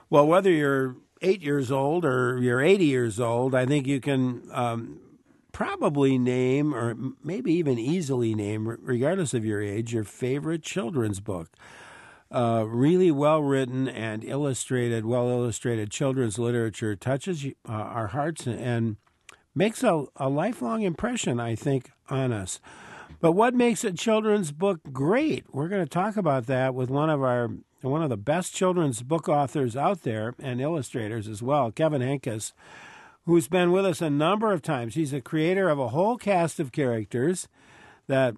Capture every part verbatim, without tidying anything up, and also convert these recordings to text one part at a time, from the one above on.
Well, whether you're eight years old or you're eighty years old, I think you can um, probably name, or maybe even easily name, regardless of your age, your favorite children's book. Uh, really well written and illustrated, well illustrated children's literature touches uh, our hearts and makes a, a lifelong impression, I think, on us. But what makes a children's book great? We're going to talk about that with one of our one of the best children's book authors out there and illustrators as well, Kevin Henkes, who's been with us a number of times. He's the creator of a whole cast of characters that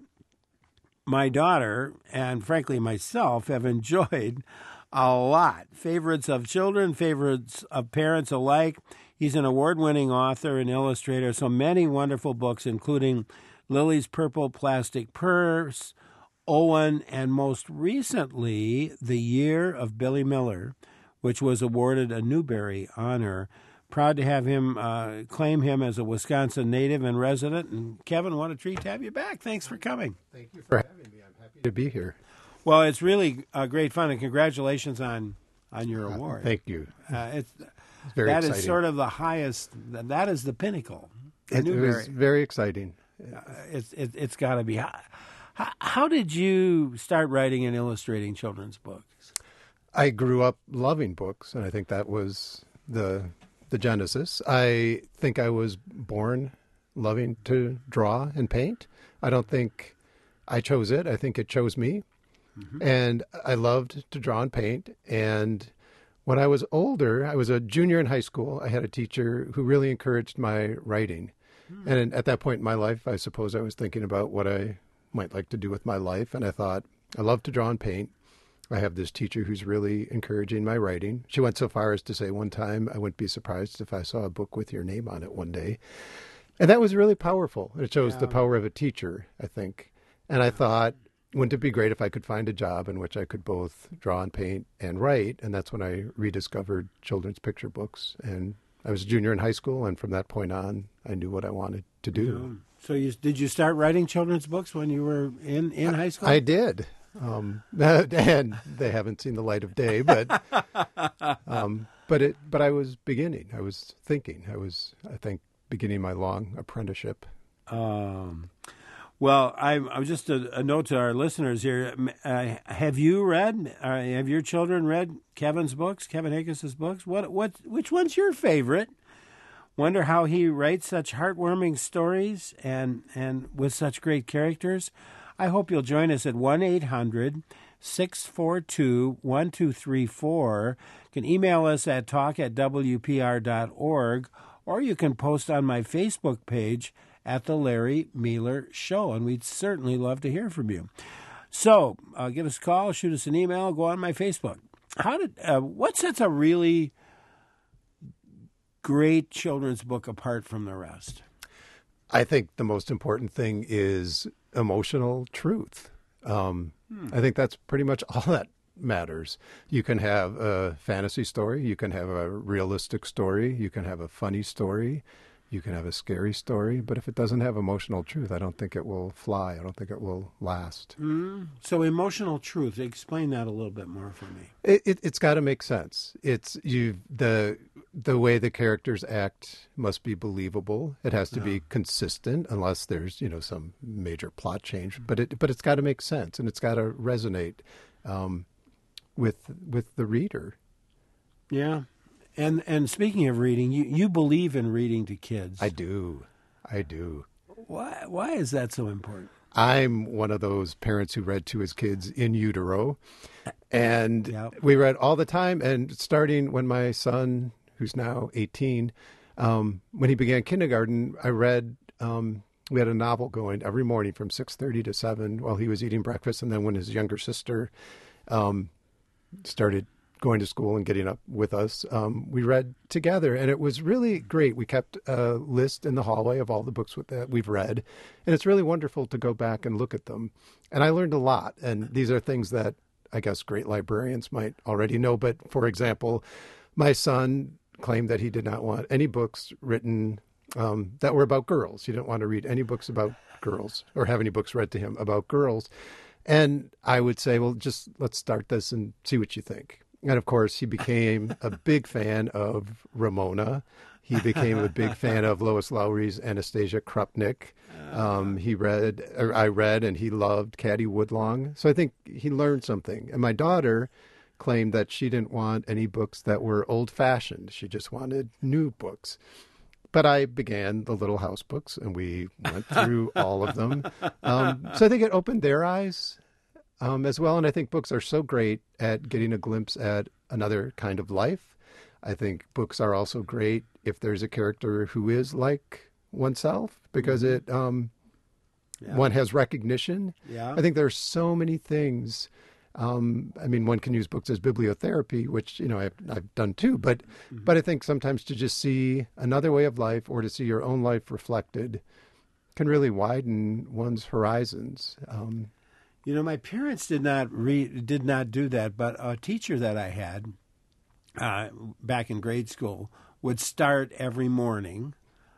my daughter and, frankly, myself have enjoyed a lot. Favorites of children, favorites of parents alike. He's an award-winning author and illustrator, so many wonderful books, including Lily's Purple Plastic Purse, Owen, and most recently, The Year of Billy Miller, which was awarded a Newbery honor. Proud to have him uh, claim him as a Wisconsin native and resident. And Kevin, what a treat to have you back. Thanks for coming. Thank you for having me. I'm happy to be here. Well, it's really uh, great fun, and congratulations on on your award. Uh, thank you. Uh, it's, it's very that exciting. is sort of the highest. That is the pinnacle. The It, it Newbery. was very exciting. Uh, it's it, it's got to be. How, how, how did you start writing and illustrating children's books? I grew up loving books, and I think that was the the genesis. I think I was born loving to draw and paint. I don't think I chose it. I think it chose me. Mm-hmm. And I loved to draw and paint. And when I was older, I was a junior in high school. I had a teacher who really encouraged my writing. Mm. And at that point in my life, I suppose I was thinking about what I might like to do with my life. And I thought, I love to draw and paint. I have this teacher who's really encouraging my writing. She went so far as to say one time, I wouldn't be surprised if I saw a book with your name on it one day. And that was really powerful. It shows yeah. the power of a teacher, I think. And I thought, wouldn't it be great if I could find a job in which I could both draw and paint and write? And that's when I rediscovered children's picture books. And I was a junior in high school, and from that point on, I knew what I wanted to do. Yeah. So you, did you start writing children's books when you were in, in high school? I did. Um, and they haven't seen the light of day, but um, but it but I was beginning. I was thinking. I was, I think, beginning my long apprenticeship. Um, well, I, I was just a, a note to our listeners here. Uh, have you read? Uh, have your children read Kevin's books? Kevin Henkes' books? What what which one's your favorite? Wonder how he writes such heartwarming stories and and with such great characters. I hope you'll join us at one eight hundred six four two one two three four. You can email us at talk at w p r dot org, or you can post on my Facebook page at The Larry Mealer Show, and we'd certainly love to hear from you. So uh, give us a call, shoot us an email, go on my Facebook. How did uh, what sets a really great children's book apart from the rest? I think the most important thing is emotional truth. Um, hmm. I think that's pretty much all that matters. You can have a fantasy story. You can have a realistic story. You can have a funny story. You can have a scary story. But if it doesn't have emotional truth, I don't think it will fly. I don't think it will last. Mm. So emotional truth, explain that a little bit more for me. It, it, it's got to make sense. It's you the the way the characters act must be believable. It has to yeah. be consistent, unless there's you know some major plot change. But it but it's got to make sense, and it's got to resonate um, with with the reader. Yeah. And and speaking of reading, you, you believe in reading to kids. I do. I do. Why why is that so important? I'm one of those parents who read to his kids in utero. And yep. we read all the time. And starting when my son, who's now eighteen, um, when he began kindergarten, I read, um, we had a novel going every morning from six thirty to seven while he was eating breakfast. And then when his younger sister um, started going to school and getting up with us, um, we read together, and it was really great. We kept a list in the hallway of all the books that we've read, and it's really wonderful to go back and look at them. And I learned a lot, and these are things that I guess great librarians might already know. But for example, my son claimed that he did not want any books written um, that were about girls. He didn't want to read any books about girls or have any books read to him about girls. And I would say, well, just let's start this and see what you think. and of course, he became a big fan of Ramona. He became a big fan of Lois Lowry's Anastasia Krupnik. Um, he read, or I read, and he loved Caddy Woodlong. So I think he learned something. And my daughter claimed that she didn't want any books that were old-fashioned. She just wanted new books. But I began the Little House books, and we went through all of them. Um, so I think it opened their eyes um, as well. And I think books are so great at getting a glimpse at another kind of life. I think books are also great if there's a character who is like oneself, because it um, yeah. one has recognition. Yeah. I think there are so many things. Um, I mean, one can use books as bibliotherapy, which, you know, I've, I've done too. But mm-hmm. but I think sometimes to just see another way of life or to see your own life reflected can really widen one's horizons. Um, you know, my parents did not read, did not do that, but a teacher that I had uh, back in grade school would start every morning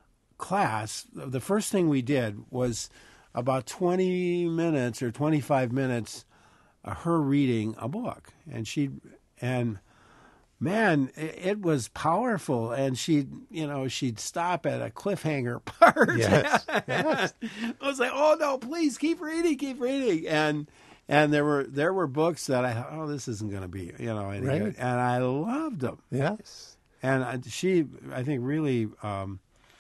class. The first thing we did was about twenty minutes or twenty-five minutes Uh, her reading a book, and she and man, it, it was powerful. And she, you know, she'd stop at a cliffhanger part. Yes, yes. I was like, oh no, please keep reading, keep reading. And and there were there were books that I thought, oh, this isn't going to be, you know, any right. good, and I loved them. Yes, and she, I think, really. Um,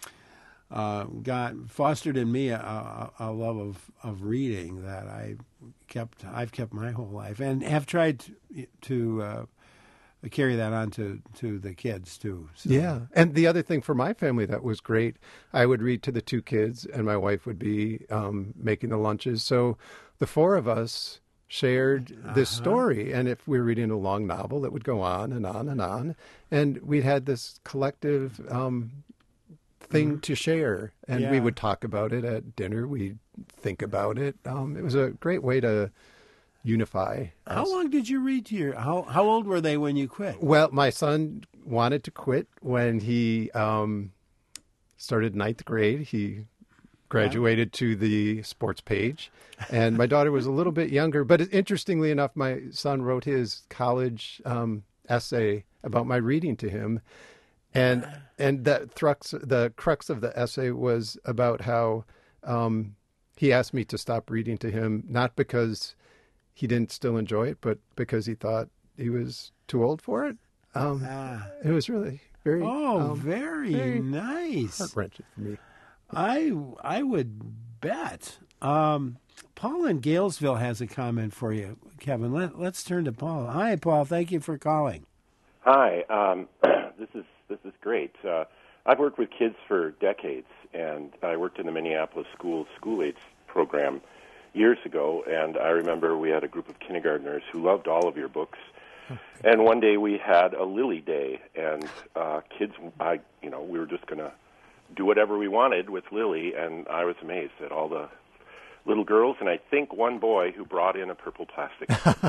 Uh, got fostered in me a, a, a love of, of reading that I kept I've kept my whole life, and have tried to, to uh, carry that on to, to the kids too. So. Yeah, and the other thing for my family that was great, I would read to the two kids, and my wife would be um, making the lunches. So the four of us shared this uh-huh. story, and if we were reading a long novel, it would go on and on and on, and we had this collective Um, thing mm-hmm. to share, and yeah. we would talk about it at dinner. We'd think about it. Um, it was a great way to unify us. How long did you read to your, how, how old were they when you quit? Well, my son wanted to quit when he um, started ninth grade. He graduated yeah. to the sports page, and my daughter was a little bit younger, but interestingly enough, my son wrote his college um, essay about my reading to him. And and the crux the crux of the essay was about how um, he asked me to stop reading to him, not because he didn't still enjoy it, but because he thought he was too old for it. Um, ah. It was really very oh, um, very, very nice, heart-wrenching for me. I I would bet. Um, Paul in Galesville has a comment for you, Kevin. Let, let's turn to Paul. Hi, Paul. Thank you for calling. Hi. Um, this is. This is great. Uh, I've worked with kids for decades, and I worked in the Minneapolis Schools School Aids program years ago, and I remember we had a group of kindergartners who loved all of your books. Okay. And one day we had a Lily Day, and uh, kids, I, you know, we were just going to do whatever we wanted with Lily, and I was amazed at all the little girls, and I think one boy who brought in a purple plastic.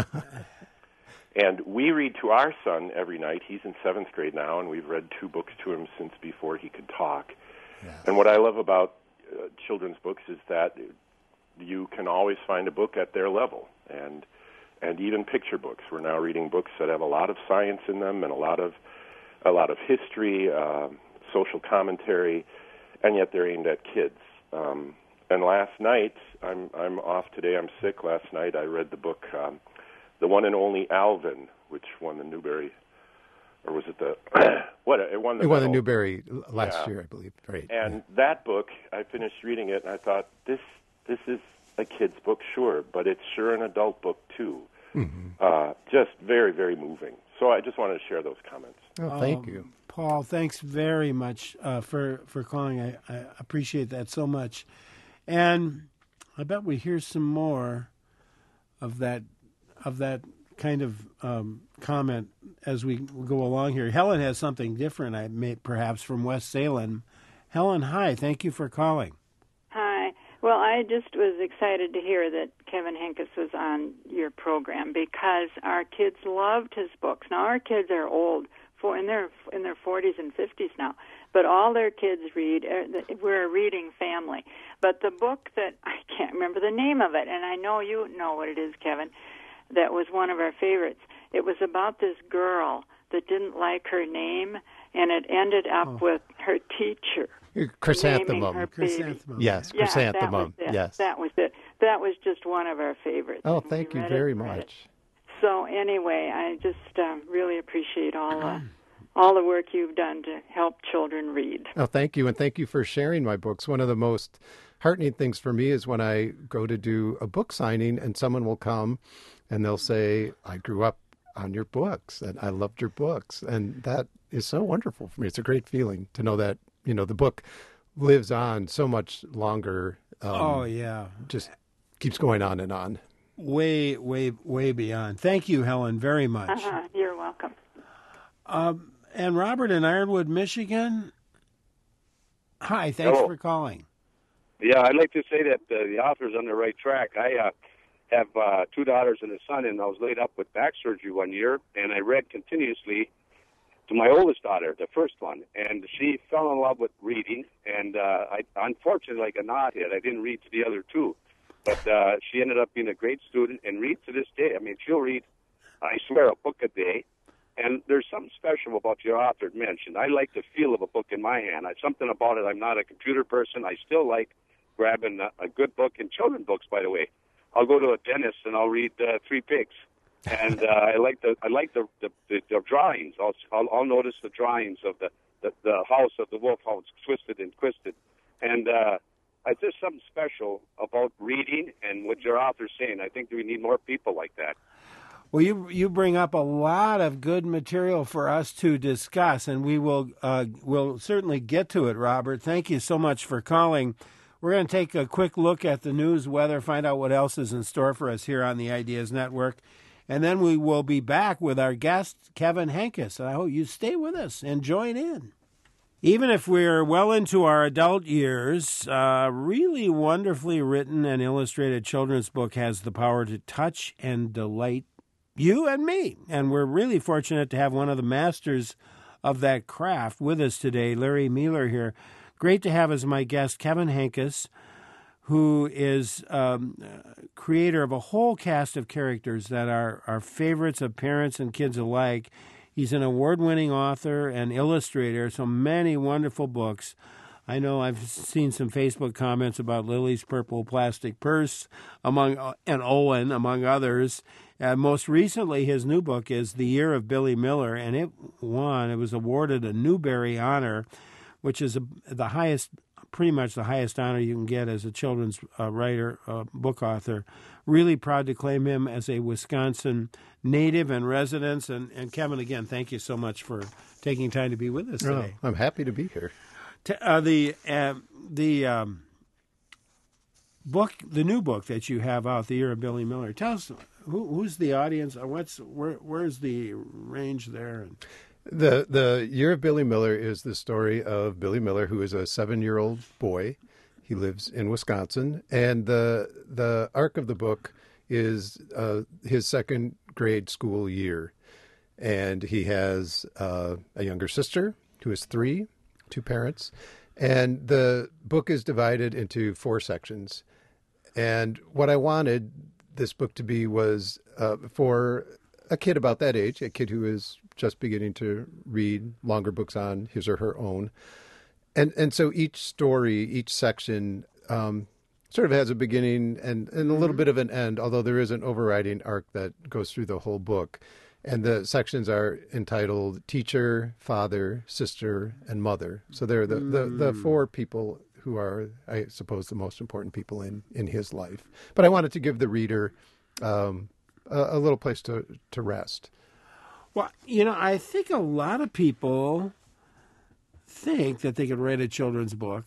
And we read to our son every night. He's in seventh grade now, and we've read two books to him since before he could talk. Yeah. And what I love about uh, children's books is that you can always find a book at their level, and and even picture books. We're now reading books that have a lot of science in them and a lot of a lot of history, uh, social commentary, and yet they're aimed at kids. Um, and last night, I'm I'm off today. I'm sick. Last night I read the book. Um, The One and Only Alvin, which won the Newbery, or was it the what? It won the. It won the Newbery last yeah. year, I believe. Right. And yeah. that book, I finished reading it, and I thought this this is a kid's book, sure, but it's sure an adult book too. Mm-hmm. Uh, just very very moving. So I just wanted to share those comments. Oh, thank um, you, Paul. Thanks very much uh, for for calling. I, I appreciate that so much, and I bet we hear some more of that. of that kind of um, comment as we go along here. Helen has something different, I may, perhaps, from West Salem. Helen, hi. Thank you for calling. Hi. Well, I just was excited to hear that Kevin Henkes was on your program because our kids loved his books. Now, our kids are old, for in their in their forties and fifties now, but all their kids read. We're a reading family. But the book that, I can't remember the name of it, and I know you know what it is, Kevin, that was one of our favorites. It was about this girl that didn't like her name, and it ended up Oh. with her teacher naming Chrysanthemum. her baby. Chrysanthemum. Yes, Yeah, chrysanthemum. that was it. Yes. That was it. That was just one of our favorites. Oh, and we thank you read very it, read it. much. So anyway, I just um, really appreciate all the all the work you've done to help children read. Oh, thank you, and thank you for sharing my books. One of the most heartening things for me is when I go to do a book signing and someone will come and they'll say, I grew up on your books and I loved your books. And that is so wonderful for me. It's a great feeling to know that, you know, the book lives on so much longer. Um, Oh, yeah. Just keeps going on and on. Way, way, way beyond. Thank you, Helen, very much. Uh-huh. You're welcome. Um, and Robert in Ironwood, Michigan. Hi, thanks Hello. for calling. Yeah, I'd like to say that uh, the author's on the right track. I uh, have uh, two daughters and a son, and I was laid up with back surgery one year, and I read continuously to my oldest daughter, the first one, and she fell in love with reading, and uh, I, unfortunately, like a knothead, I didn't read to the other two, but uh, she ended up being a great student and reads to this day. I mean, she'll read, I swear, a book a day. And there's something special about your author mentioned. I like the feel of a book in my hand. I, something about it. I'm not a computer person. I still like grabbing a, a good book, and children books, by the way. I'll go to a dentist and I'll read uh, Three Pigs, and uh, I like the I like the the, the, the drawings. I'll, I'll I'll notice the drawings of the, the the house of the wolf, how it's twisted and twisted, and uh, I there's something special about reading and what your author's saying. I think we need more people like that. Well, you you bring up a lot of good material for us to discuss, and we will uh, will certainly get to it, Robert. Thank you so much for calling. We're going to take a quick look at the news, weather, find out what else is in store for us here on the Ideas Network, and then we will be back with our guest, Kevin Henkes. And I hope you stay with us and join in. Even if we're well into our adult years, a really wonderfully written and illustrated children's book has the power to touch and delight you and me. And we're really fortunate to have one of the masters of that craft with us today, Larry Mueller here. Great to have as my guest Kevin Henkes, who is um, creator of a whole cast of characters that are, are favorites of parents and kids alike. He's an award-winning author and illustrator, so many wonderful books. I know I've seen some Facebook comments about Lily's Purple Plastic Purse among and Owen, among others. Uh, most recently, his new book is The Year of Billy Miller, and it won. It was awarded a Newbery Honor, which is a, the highest, pretty much the highest honor you can get as a children's uh, writer, uh, book author. Really proud to claim him as a Wisconsin native and resident. And, and Kevin, again, thank you so much for taking time to be with us today. Oh, I'm happy to be here. T- uh, the uh, the um, book, the new book that you have out, The Year of Billy Miller. Tell us who, who's the audience. What's where? Where's the range there? The The Year of Billy Miller is the story of Billy Miller, who is a seven-year-old boy. He lives in Wisconsin, and the the arc of the book is uh, his second grade school year, and he has uh, a younger sister who is three, two parents, and the book is divided into four sections. And what I wanted this book to be was uh, for a kid about that age, a kid who is just beginning to read longer books on his or her own. And and so each story, each section um, sort of has a beginning and, and a little bit of an end, although there is an overriding arc that goes through the whole book. And the sections are entitled Teacher, Father, Sister, and Mother. So they're the, the, the four people who are, I suppose, the most important people in, in his life. But I wanted to give the reader um, a, a little place to, to rest. Well, you know, I think a lot of people think that they could write a children's book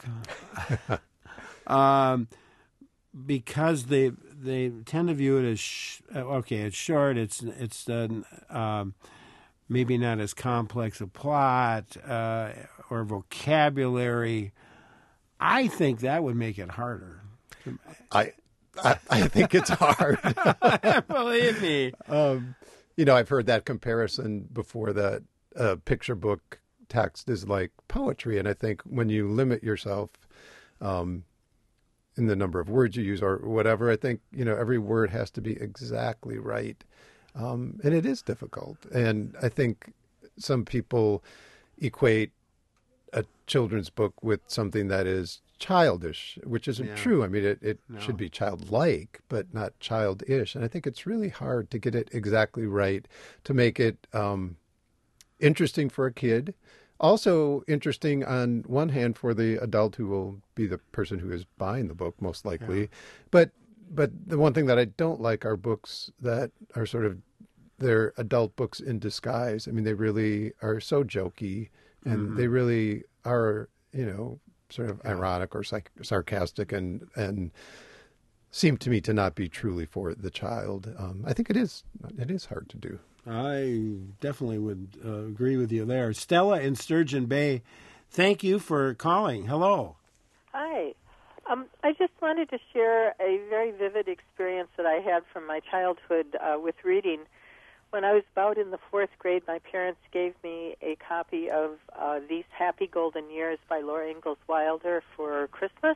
um, because they they tend to view it as sh- okay, it's short, it's it's uh, um, maybe not as complex a plot uh, or vocabulary. I think that would make it harder. I I, I think it's hard. Believe me. Um, you know, I've heard that comparison before, that uh, picture book text is like poetry. And I think when you limit yourself um, in the number of words you use or whatever, I think, you know, every word has to be exactly right. Um, and it is difficult. And I think some people equate a children's book with something that is childish, which isn't Yeah. true. I mean, it, it No. should be childlike, but not childish. And I think it's really hard to get it exactly right, to make it um, interesting for a kid. Also interesting on one hand for the adult who will be the person who is buying the book, most likely. Yeah. But but the one thing that I don't like are books that are sort of, they're adult books in disguise. I mean, they really are so jokey, and Mhm. they really are, you know, sort of ironic or psych- sarcastic, and and seem to me to not be truly for the child. Um, I think it is it is hard to do. I definitely would uh, agree with you there. Stella in Sturgeon Bay, thank you for calling. Hello. Hi. Um, I just wanted to share a very vivid experience that I had from my childhood uh, with reading. When I was about in the fourth grade, my parents gave me a copy of uh, These Happy Golden Years by Laura Ingalls Wilder for Christmas.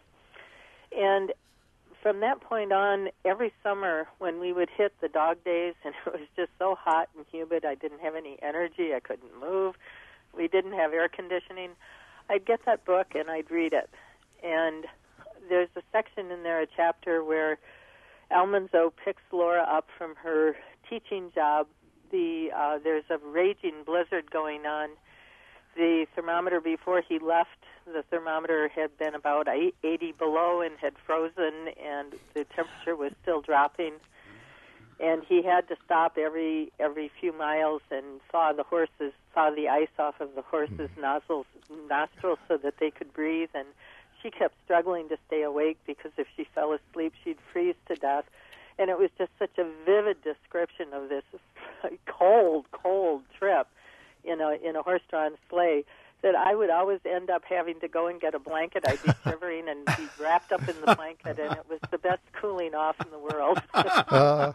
And from that point on, every summer when we would hit the dog days and it was just so hot and humid, I didn't have any energy, I couldn't move, we didn't have air conditioning, I'd get that book and I'd read it. And there's a section in there, a chapter, where Almanzo picks Laura up from her teaching job. The uh, there's a raging blizzard going on. The thermometer before he left, the thermometer had been about eighty below and had frozen, and the temperature was still dropping. And he had to stop every every few miles and thaw the horses, thaw the ice off of the horses' nostrils, nostrils so that they could breathe. And she kept struggling to stay awake because if she fell asleep, she'd freeze to death. And it was just such a vivid description of this cold, cold trip in a in a horse-drawn sleigh that I would always end up having to go and get a blanket. I'd be shivering and be wrapped up in the blanket, and it was the best cooling off in the world. Uh,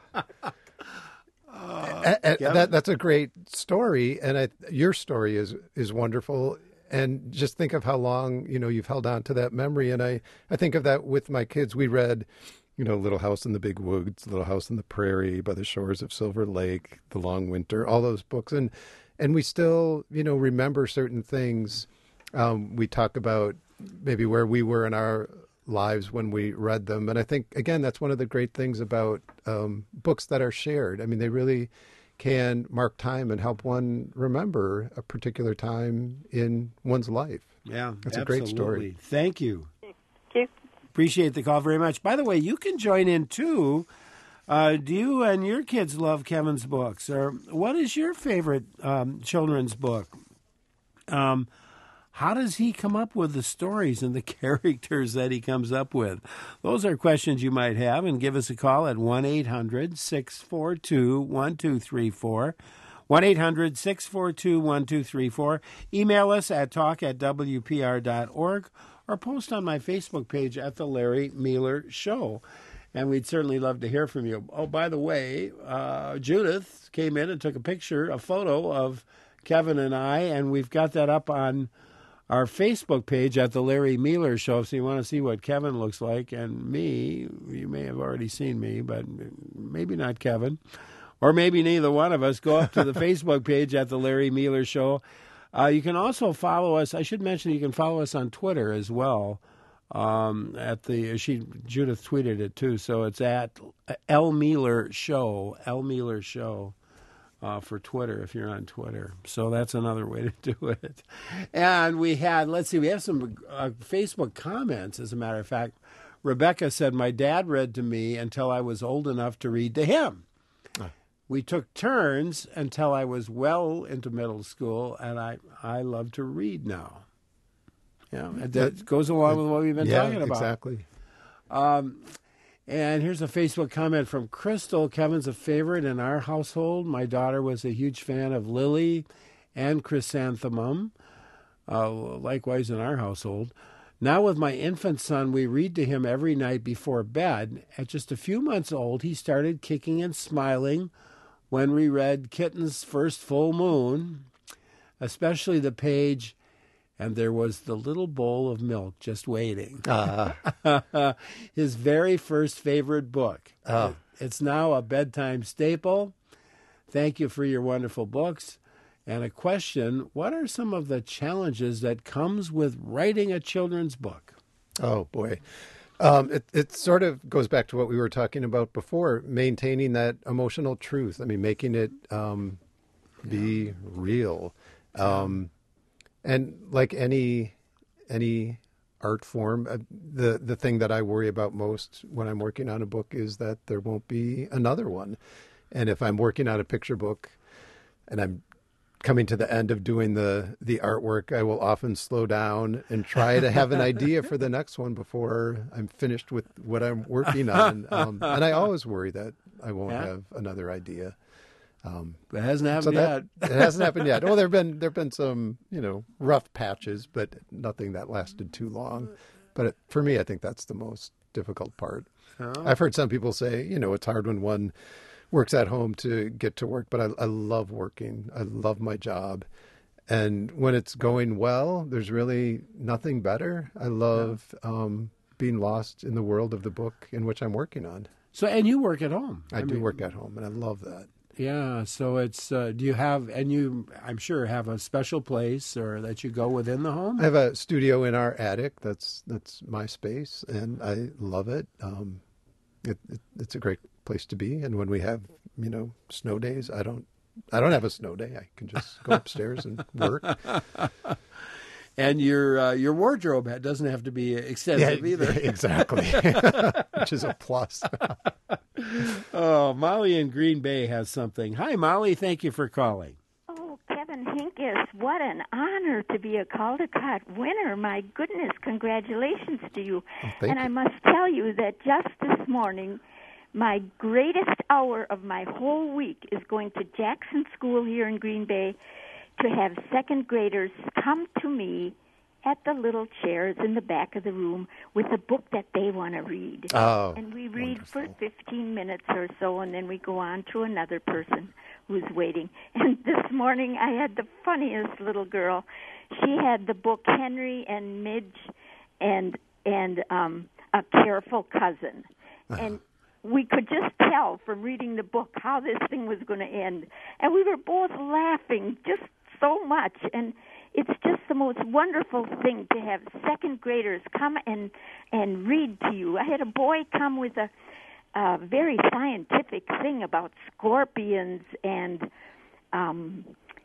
a- a- Kevin? that that's a great story, and I, your story is is wonderful. And just think of how long, you know, you've held on to that memory. And I, I think of that with my kids. We read, you know, Little House in the Big Woods, Little House on the Prairie, By the Shores of Silver Lake, The Long Winter, all those books. And and we still, you know, remember certain things. Um, we talk about maybe where we were in our lives when we read them. And I think, again, that's one of the great things about um, books that are shared. I mean, they really can mark time and help one remember a particular time in one's life. Yeah, That's a absolutely. great story. Thank you. Thank you. Appreciate the call very much. By the way, you can join in too. Uh, do you and your kids love Kevin's books? Or what is your favorite um, children's book? Um, how does he come up with the stories and the characters that he comes up with? Those are questions you might have, and give us a call at one eight hundred six four two one two three four. one eight hundred six four two one two three four. Email us at talk at w p r dot org or post on my Facebook page at The Larry Mueller Show. And we'd certainly love to hear from you. Oh, by the way, uh, Judith came in and took a picture, a photo of Kevin and I, and we've got that up on our Facebook page at The Larry Mueller Show. So you want to see what Kevin looks like and me. You may have already seen me, but maybe not Kevin. Or maybe neither one of us. Go up to the Facebook page at The Larry Mueller Show. Uh, you can also follow us. I should mention you can follow us on Twitter as well. Um, at the she Judith tweeted it too, so it's at L Mueller Show, L Mueller Show uh, for Twitter if you're on Twitter. So that's another way to do it. And we had, let's see, we have some uh, Facebook comments. As a matter of fact, Rebecca said, "My dad read to me until I was old enough to read to him. We took turns until I was well into middle school, and I I love to read now." Yeah, that, that goes along with what we've been yeah, talking about. Exactly. Um, and here's a Facebook comment from Crystal. "Kevin's a favorite in our household. My daughter was a huge fan of Lily and Chrysanthemum. Uh, likewise in our household. Now with my infant son, we read to him every night before bed. At just a few months old, he started kicking and smiling when we read Kitten's First Full Moon, especially the page, 'And there was the little bowl of milk just waiting.' Uh, His very first favorite book. Oh. It's now a bedtime staple. Thank you for your wonderful books. And a question, what are some of the challenges that comes with writing a children's book? Oh, boy. Um, it, it sort of goes back to what we were talking about before, maintaining that emotional truth. I mean, making it um, be real. Um, and like any any art form, uh, the, the thing that I worry about most when I'm working on a book is that there won't be another one. And if I'm working on a picture book and I'm coming to the end of doing the, the artwork, I will often slow down and try to have an idea for the next one before I'm finished with what I'm working on. Um, and I always worry that I won't Yeah. have another idea. Um, It hasn't so happened that, yet. it hasn't happened yet. Well, there've been there've been some you know rough patches, but nothing that lasted too long. But it, for me, I think that's the most difficult part. Oh. I've heard some people say, you know, it's hard when one works at home to get to work, but I, I love working. I love my job. And when it's going well, there's really nothing better. I love um, being lost in the world of the book in which I'm working on. So, and you work at home. I, do mean, work at home, and I love that. Yeah, so it's, uh, do you have, and you, I'm sure, have a special place or that you go within the home? I have a studio in our attic. That's that's my space, and I love it. Um, it, it. It's a great place to be. And when we have, you know, snow days, I don't, I don't have a snow day. I can just go upstairs and work. And your uh, your wardrobe ha- doesn't have to be extensive either. Exactly, which is a plus. Oh, Molly in Green Bay has something. Hi, Molly. Thank you for calling. Oh, Kevin Hinkes, what an honor to be a Caldecott winner. My goodness, congratulations to you. Oh, thank and you. I must tell you that just this morning, my greatest hour of my whole week is going to Jackson School here in Green Bay to have second graders come to me at the little chairs in the back of the room with a book that they want to read. Oh, and we read wonderful. for fifteen minutes or so, and then we go on to another person who's waiting. And this morning I had the funniest little girl. She had the book Henry and Midge and and um, A Careful Cousin. Uh-huh. And we could just tell from reading the book how this thing was going to end. And we were both laughing just so much. And it's just the most wonderful thing to have second graders come and and read to you. I had a boy come with a, a very scientific thing about scorpions and um,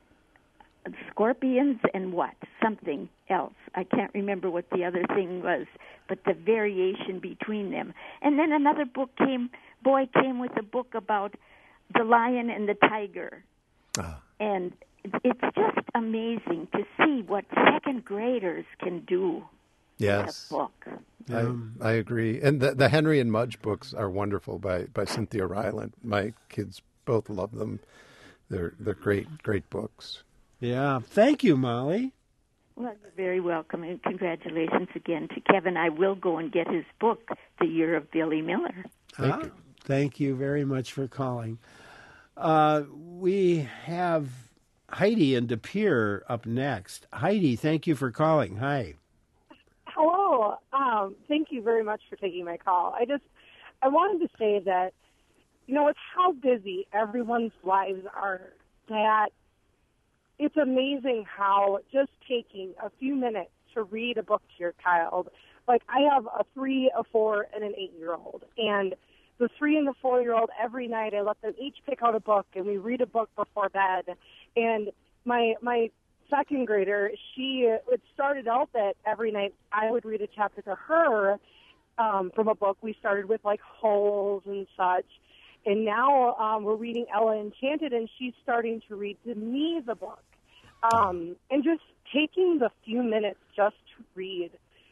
scorpions and what? Something else. I can't remember what the other thing was, but the variation between them. And then another book came, boy came with a book about the lion and the tiger. Uh-huh. And it's just amazing to see what second graders can do Yes. with a book. I, I agree. And the, the Henry and Mudge books are wonderful by, by Cynthia Ryland. My kids both love them. They're they're great, great books. Yeah. Thank you, Molly. Well, you're very welcome, and congratulations again to Kevin. I will go and get his book, The Year of Billy Miller. Thank Ah, you. Thank you very much for calling. Uh, we have Heidi in De Pere up next. Heidi, thank you for calling. Hi. Hello. Um, thank you very much for taking my call. I just, I wanted to say that, you know, it's how busy everyone's lives are that it's amazing how just taking a few minutes to read a book to your child, like I have a three, a four, and an eight-year-old, and the three and the four-year-old, every night I let them each pick out a book, and we read a book before bed, and my my second grader, she, it started out that every night I would read a chapter to her um, from a book. We started with, like, Holes and such, and now um, we're reading Ella Enchanted, and she's starting to read to me the book. Um, and just taking the few minutes just to read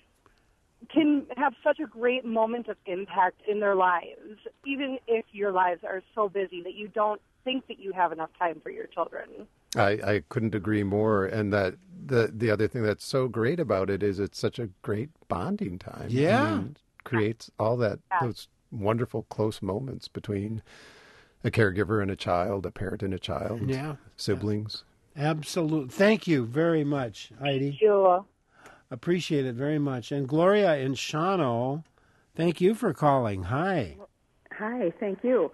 can have such a great moment of impact in their lives, even if your lives are so busy that you don't think that you have enough time for your children. I, I couldn't agree more. And that the the other thing that's so great about it is it's such a great bonding time. Yeah. I mean, it creates all that Yeah. those wonderful close moments between a caregiver and a child, a parent and a child, Yeah. siblings. Absolutely. Thank you very much, Heidi. Sure. Appreciate it very much. And Gloria in Shawano, thank you for calling. Hi. Hi, thank you.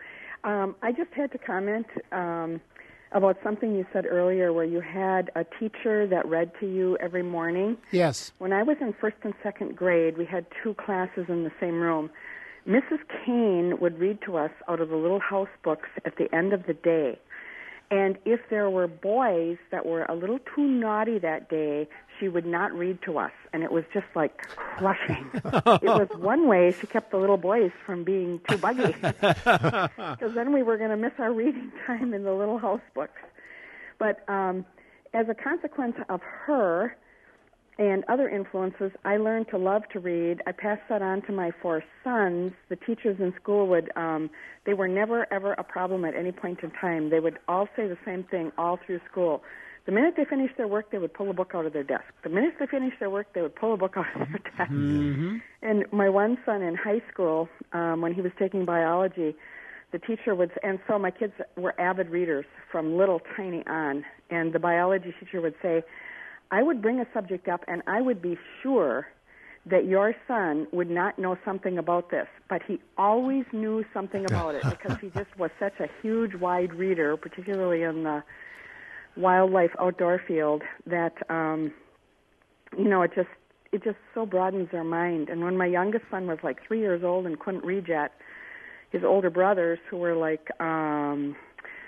Um, I just had to comment um, about something you said earlier where you had a teacher that read to you every morning. Yes. When I was in first and second grade, we had two classes in the same room. Missus Kane would read to us out of the little house books at the end of the day. And if there were boys that were a little too naughty that day, she would not read to us. And it was just like crushing. It was one way she kept the little boys from being too buggy. Because then we were going to miss our reading time in the little house books. But um, as a consequence of her and other influences, I learned to love to read. I passed that on to my four sons. The teachers in school would, um, they were never, ever a problem at any point in time. They would all say the same thing all through school. The minute they finished their work, they would pull a book out of their desk. The minute they finished their work, they would pull a book out of their desk. Mm-hmm. And my one son in high school, um, when he was taking biology, the teacher would, and so my kids were avid readers from little tiny on, and the biology teacher would say, I would bring a subject up, and I would be sure that your son would not know something about this, but he always knew something about it because he just was such a huge, wide reader, particularly in the wildlife outdoor field, that, um, you know, it just it just so broadens their mind. And when my youngest son was like three years old and couldn't read yet, his older brothers, who were like um,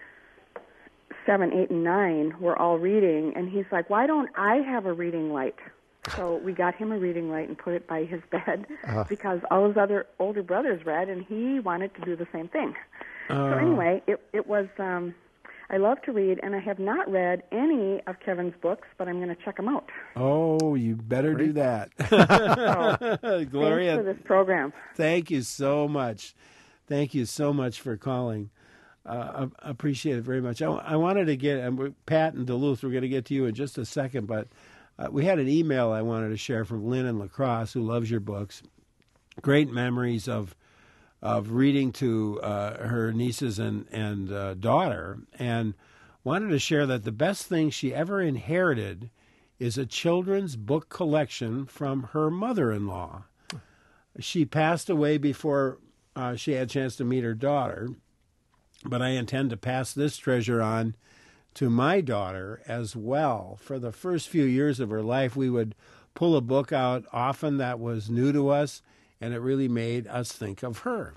seven, eight, and nine, were all reading, and he's like, why don't I have a reading light? So we got him a reading light and put it by his bed uh. because all his other older brothers read, and he wanted to do the same thing. Uh. So anyway, it it was, um, I love to read, and I have not read any of Kevin's books, but I'm going to check them out. Oh, you better Great. do that. So, Gloria, thanks for this program. Thank you so much. Thank you so much for calling. Uh, I appreciate it very much. I, I wanted to get, and Pat and Duluth, we're going to get to you in just a second, but uh, we had an email I wanted to share from Lynn in La Crosse, who loves your books. Great memories of of reading to uh, her nieces and, and uh, daughter, and wanted to share that the best thing she ever inherited is a children's book collection from her mother-in-law. She passed away before uh, she had a chance to meet her daughter, but I intend to pass this treasure on to my daughter as well. For the first few years of her life, we would pull a book out often that was new to us, and it really made us think of her.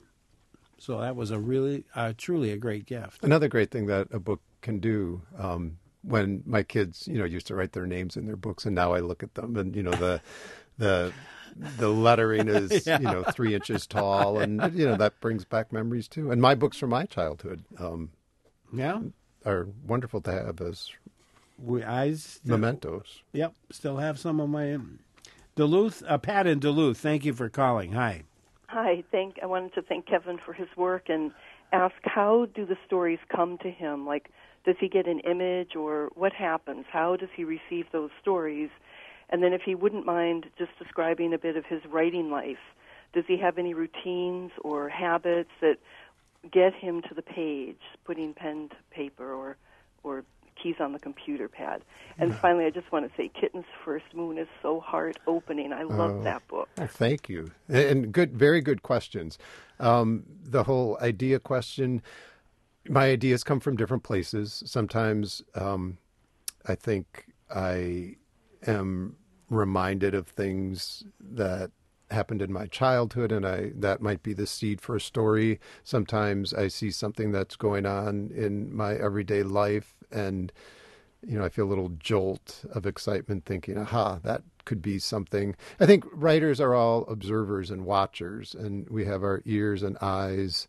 So that was a really, uh, truly a great gift. Another great thing that a book can do, um, when my kids, you know, used to write their names in their books, and now I look at them, and you know, the the the lettering is yeah. you know three inches tall, and you know that brings back memories too. And my books from my childhood, um, yeah, are wonderful to have as we, I still, mementos. Yep, still have some of my. Duluth, uh, Pat in Duluth, thank you for calling. Hi. Hi. Thank. I wanted to thank Kevin for his work and ask, how do the stories come to him? Like, does he get an image, or what happens? How does he receive those stories? And then if he wouldn't mind just describing a bit of his writing life, does he have any routines or habits that get him to the page, putting pen to paper or or keys on the computer pad? And finally, I just want to say Kitten's First Moon is so heart-opening. I love oh, that book. Well, thank you. And good, very good questions. Um, the whole idea question, my ideas come from different places. Sometimes um, I think I am reminded of things that happened in my childhood, and I that might be the seed for a story. Sometimes I see something that's going on in my everyday life, and you know, I feel a little jolt of excitement thinking, aha, that could be something. I think writers are all observers and watchers, and we have our ears and eyes,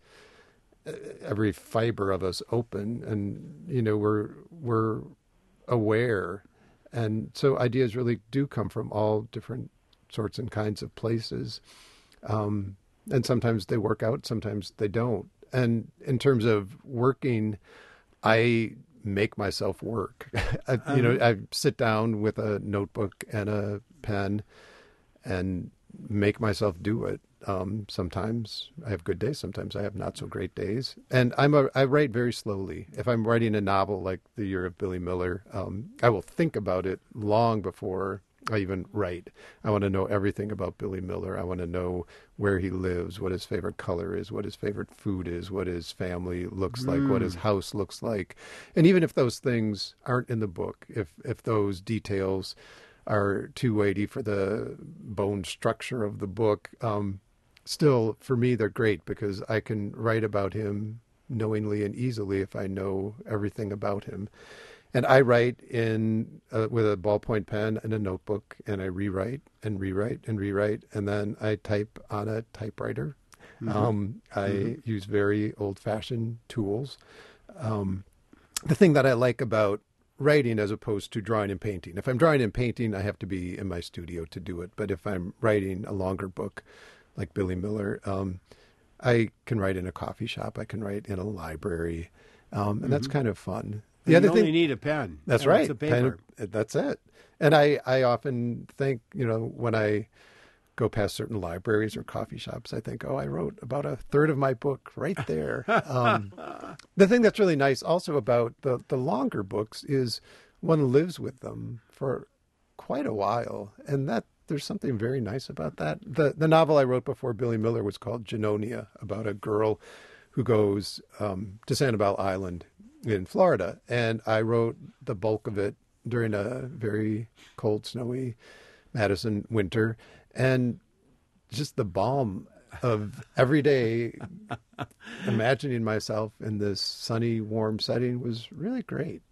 every fiber of us open, and you know, we're we're aware. And so ideas really do come from all different sorts and kinds of places. Um, and sometimes they work out, sometimes they don't. And in terms of working, I make myself work. I, um, you know, I sit down with a notebook and a pen and make myself do it. Um, sometimes I have good days, sometimes I have not so great days. And I'm a, I write very slowly. If I'm writing a novel like The Year of Billy Miller, um, I will think about it long before I even write. I want to know everything about Billy Miller. I want to know where he lives, what his favorite color is, what his favorite food is, what his family looks like, what his house looks like. And even if those things aren't in the book, if if those details are too weighty for the bone structure of the book, um, still, for me, they're great because I can write about him knowingly and easily if I know everything about him. And I write in uh, with a ballpoint pen and a notebook, and I rewrite and rewrite and rewrite, and then I type on a typewriter. Mm-hmm. Um, I mm-hmm. use very old-fashioned tools. Um, the thing that I like about writing as opposed to drawing and painting, if I'm drawing and painting, I have to be in my studio to do it. But if I'm writing a longer book like Billy Miller, um, I can write in a coffee shop. I can write in a library, um, and mm-hmm. that's kind of fun. The you other only thing, need a pen. That's or right. It's a paper. Pen, that's it. And I, I often think, you know, when I go past certain libraries or coffee shops, I think, oh, I wrote about a third of my book right there. um, the thing that's really nice also about the, the longer books is one lives with them for quite a while. And that there's something very nice about that. The, the novel I wrote before Billy Miller was called Genonia, about a girl who goes um, to Sanibel Island in Florida, and I wrote the bulk of it during a very cold, snowy Madison winter, and just the balm of every day imagining myself in this sunny, warm setting was really great.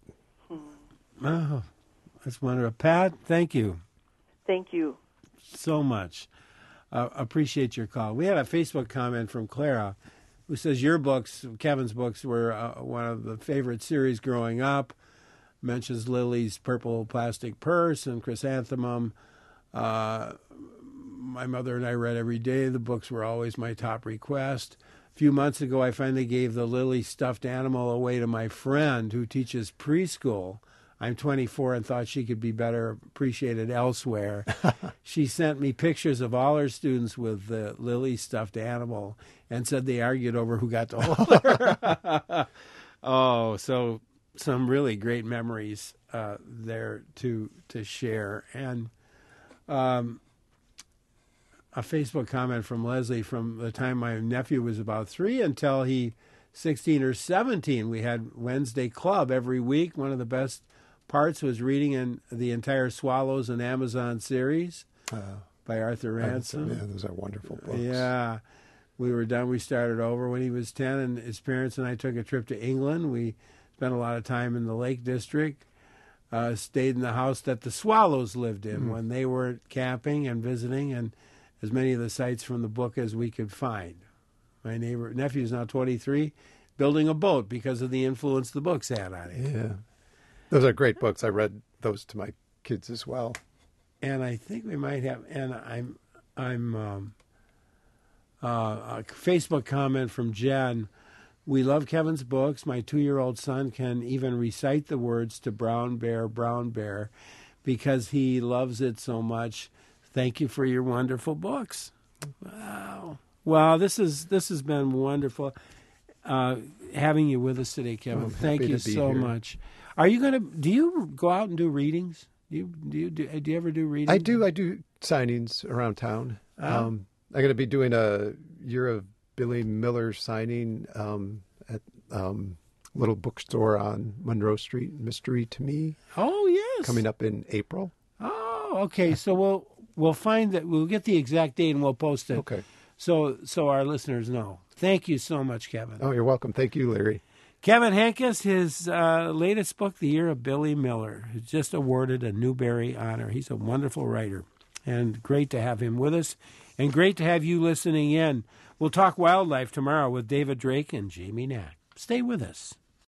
Oh, that's wonderful. Pat, thank you. Thank you so much. Uh, appreciate your call. We had a Facebook comment from Clara, who says your books, Kevin's books, were uh, one of the favorite series growing up. Mentions Lily's Purple Plastic Purse and Chrysanthemum. Uh, my mother and I read every day. The books were always my top request. A few months ago, I finally gave the Lily stuffed animal away to my friend who teaches preschool. I'm twenty-four and thought she could be better appreciated elsewhere. She sent me pictures of all her students with the Lily stuffed animal and said they argued over who got to hold her. Oh, so some really great memories uh, there to to share. And um, a Facebook comment from Leslie, from the time my nephew was about three until he sixteen or seventeen, we had Wednesday Club every week. One of the best parts was reading in the entire Swallows and Amazon series uh, by Arthur Ransom. Yeah, those are wonderful books. Yeah. We were done. We started over when he was ten, and his parents and I took a trip to England. We spent a lot of time in the Lake District, uh, stayed in the house that the Swallows lived in mm-hmm. when they were camping and visiting, and as many of the sites from the book as we could find. My neighbor nephew's now twenty-three, building a boat because of the influence the books had on him. Yeah. Those are great books. I read those to my kids as well. And I think we might have, and I'm, I'm, um, uh, a Facebook comment from Jen. We love Kevin's books. My two-year-old son can even recite the words to Brown Bear, Brown Bear, because he loves it so much. Thank you for your wonderful books. Wow. Wow, this is this has been wonderful uh, having you with us today, Kevin. Well, Thank you so here. much. Are you going to, do you go out and do readings? Do you, do you, do, do you ever do readings? I do. I do signings around town. Oh. Um, I'm going to be doing a Year of Billy Miller signing um, at um, a little bookstore on Monroe Street, Mystery to Me. Oh, yes. Coming up in April. Oh, okay. So we'll we'll find that, we'll get the exact date and we'll post it. Okay. So, so our listeners know. Thank you so much, Kevin. Oh, you're welcome. Thank you, Larry. Kevin Henkes, his uh, latest book, The Year of Billy Miller, is just awarded a Newbery honor. He's a wonderful writer, and great to have him with us, and great to have you listening in. We'll talk wildlife tomorrow with David Drake and Jamie Knack. Stay with us.